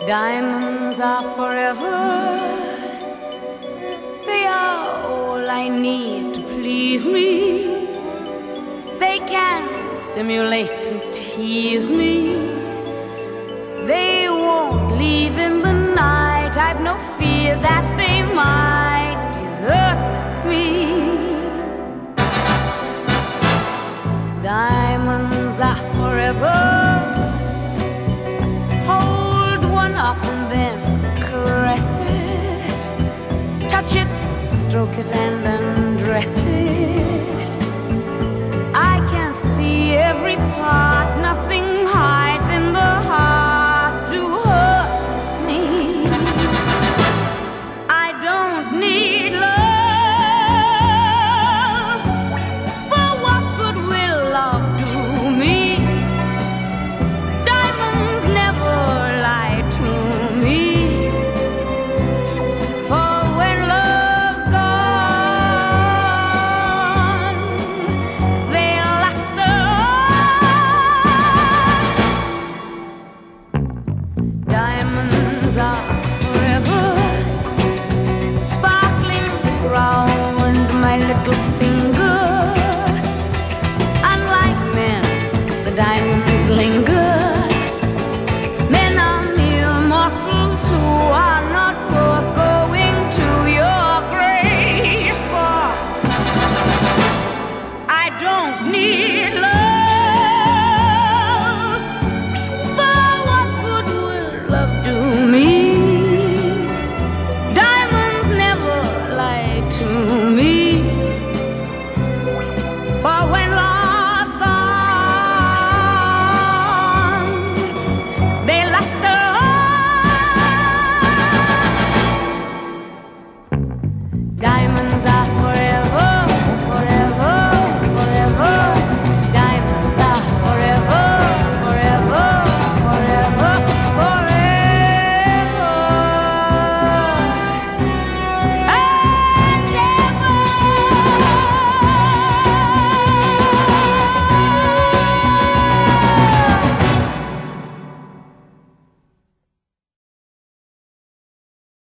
Diamonds are forever. They are all I need to please me. They can stimulate and tease me. They won't leave in the night. I've no fear that they might desert me. Diamonds are forever. Hold one up and then caress it. Touch it, stroke it and undress it. I can see every part. Nothing hides in the heart to hurt me. I don't need love. For what good will love do me? Diamonds never lie to me. For when love's gone, they'll last on. Diamonds are forever, sparkling round my little finger.